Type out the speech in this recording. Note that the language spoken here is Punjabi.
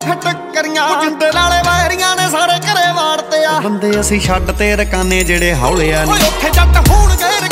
ਟੱਕਰੀਆਂ ਜਿੰਦੇ ਨਾਲੇ ਵਾਇਰੀਆਂ ਨੇ ਸਾਰੇ ਘਰੇ ਵਾੜਤੇ ਆ ਬੰਦੇ ਅਸੀਂ ਛੱਡ ਤੇ ਰਕਾਨੇ ਜਿਹੜੇ ਹੌਲੇ ਆ ਨੀ ਓਏ ਉੱਥੇ ਜੱਟ ਹੋਣਗੇ